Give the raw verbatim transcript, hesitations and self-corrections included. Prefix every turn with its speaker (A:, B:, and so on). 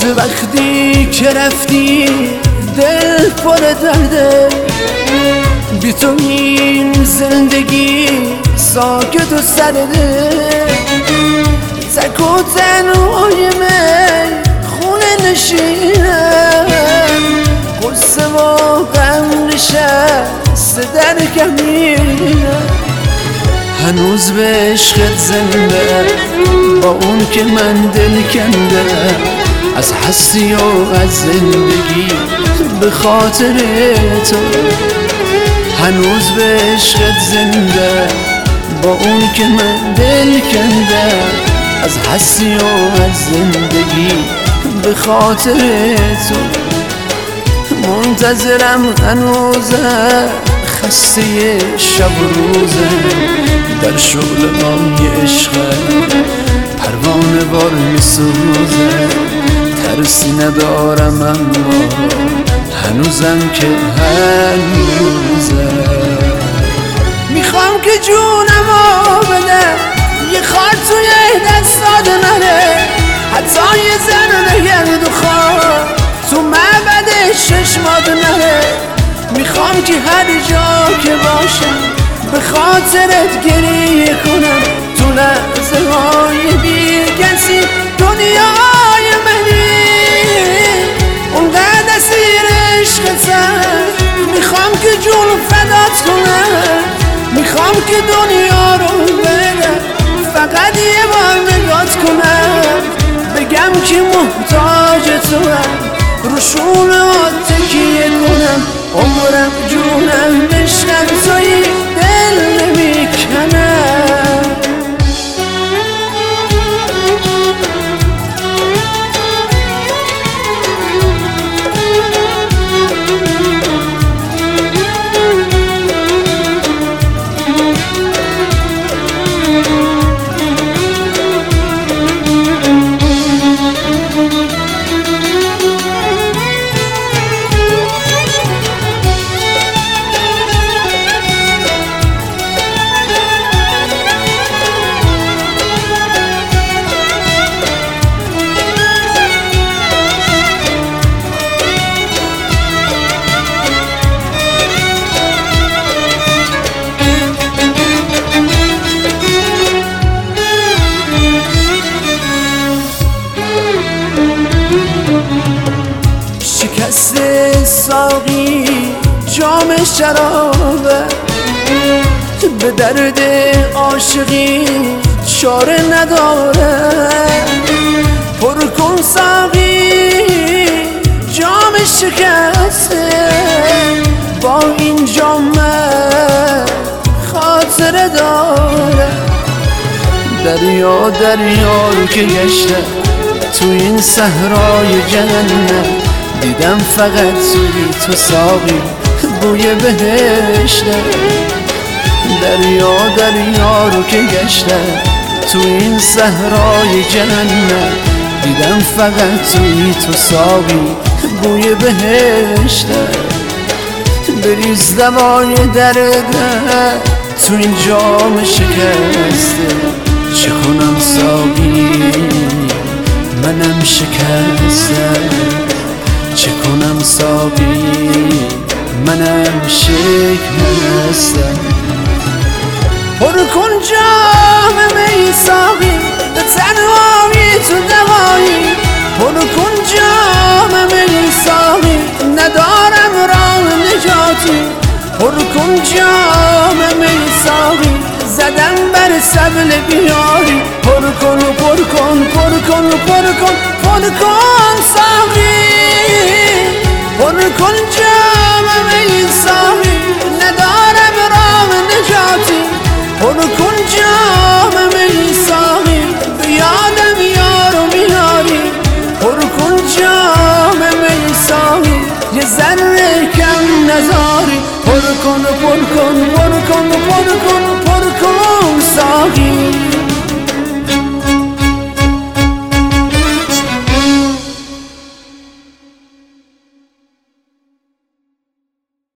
A: از وقتی که رفتی دل پر درده، بی تو این زندگی ساکت و سرده. تک و تنهای من خونه نشینم، قصه و غم نشسته در کمینم. هنوز به عشقت زنده، با اون که من دل کنده، از هستی و از زندگی به خاطر تو. هنوز به عشقت زنده، با اون که من دل کنده، از هستی و از زندگی به خاطر تو. منتظرم هنوزم، خسته شب و روزه، در شغل های عشقم پروانه بار میسوزه. ترسی ندارم اما هنوزم که هنوزه. میخوام که جونمو بدم، یه خار توی دستات نره، حتی یه ذره گرد و خاک تو معبد چشمات نره. میخوام که هر جا که باشم به خاطرت گریه کنم، تو لحظه های بی کسی دنیای منی. اونقدر اسیر عشقتم، میخوام که جون فدات کنم، میخوام که دنیا رو بدم، فقط یه بار نگات کنم، بگم که محتاج تو هم، رو شونه‌هات تکیه کنم. عمرم جونم عشقم تویی، دل نمیکنم. شکست ساقی جام شرابه، به درد عاشقی چاره نداره. پر کن ساقی جام شکسته، با این جام خاطره داره. دریا دریا رو که گشته، تو این صحرای جنت دیدم فقط توی تو ساقی بوی بهشته. دریا دریا رو که گشتم، تو این صحرای جنت دیدم فقط توی تو ساقی بوی بهشته. بریز دوای درد تو این جام شکسته، چه کنم ساقی منم شکسته، چه کنم ساقی منم شکسته. پر کن جام می ساقی، به تنهایی تو دوایی. پر کن جام می ساقی، ندارم راه نجاتی. پر کن جام می ساقی، زدم بر سبل بیاری. پر کن پر کن پر کن پر کن پر کن ساقی. پر کن جام می ساقی، ندارم راه نجاتی. پر